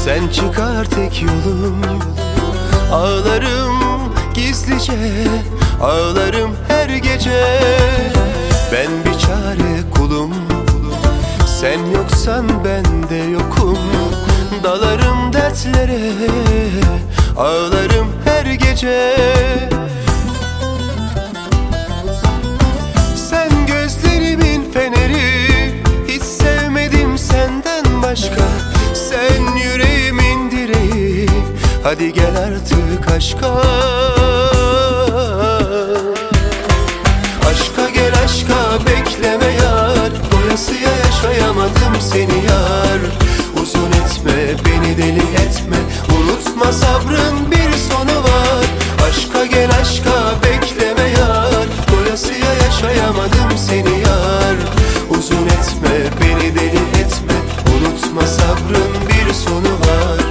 Sen çıkar tek yolum. Ağlarım gizlice, ağlarım her gece. Ben bir çare kulum, sen yoksan ben de yokum. Dalarım dertlere, ağlarım her gece. Sen gözlerimin feneri, hiç sevmedim senden başka. Sen yüreğimin direği, hadi gel artık aşka. Aşka gel aşka, bekleme yar. Doyasıya yaşayamadım seni yar. Uzun etme, beni deli etme. Unutma sabrın bir sonu var. Aşka gel aşka, bekleme yar. Doyasıya yaşayamadım seni yar. Uzun etme, beni deli etme. Unutma sabrın bir sonu var.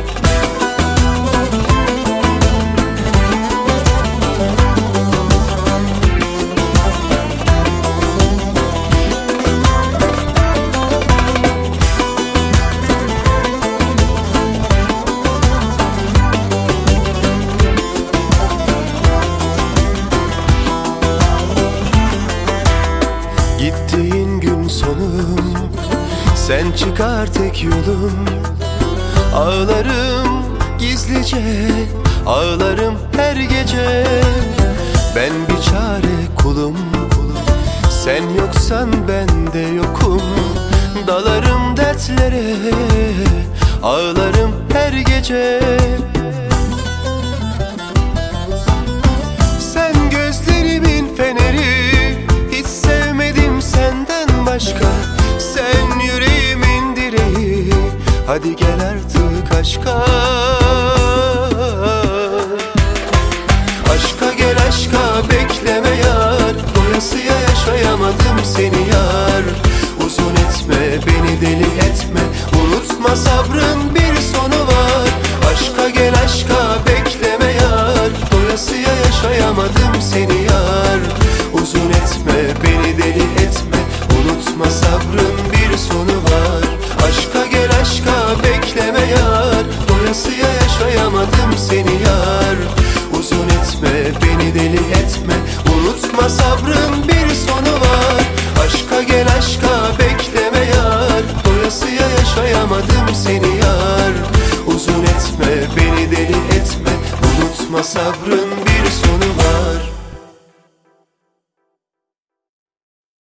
Gittiğin gün sonum, sen çıkar tek yolum. Ağlarım gizlice, ağlarım her gece. Ben bir çare kulum, sen yoksan ben de yokum. Dalarım dertlere, ağlarım her gece. Sen gözlerimin feneri, hiç sevmedim senden başka. Sen yüreğimin direği, hadi gel artık aşka. Aşka gel aşka, bekleme yar. Doyasıya yaşayamadım seni yar. Uzun etme, beni deli etme. Unutma sabrın bir sonu var. Aşka gel aşka, bekleme yar. Doyasıya yaşayamadım seni yar. Uzun etme, beni deli etme. Unutma sabrın bir sonu var. Aşka gel aşka, bekleme yar. Doyasıya yaşayamadım seni yar. Uzun etme, beni deli etme. Unutma sabrın bir sonu var. Aşka gel aşka, bekleme yar. Doyasıya yaşayamadım seni yar. Uzun etme, beni deli etme. Unutma sabrın bir